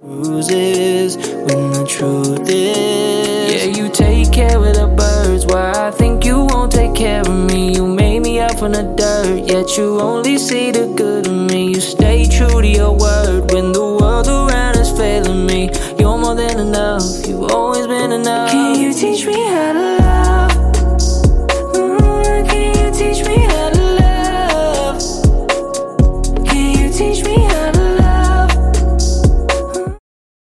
bruises when the truth is, yeah, you take care of the birds while I think you won't take care of me. You made me up from the dirt, yet you only see the good in me. You stay true to your word when the world around is failing me. You're more than enough, you've always been enough. Can you teach me how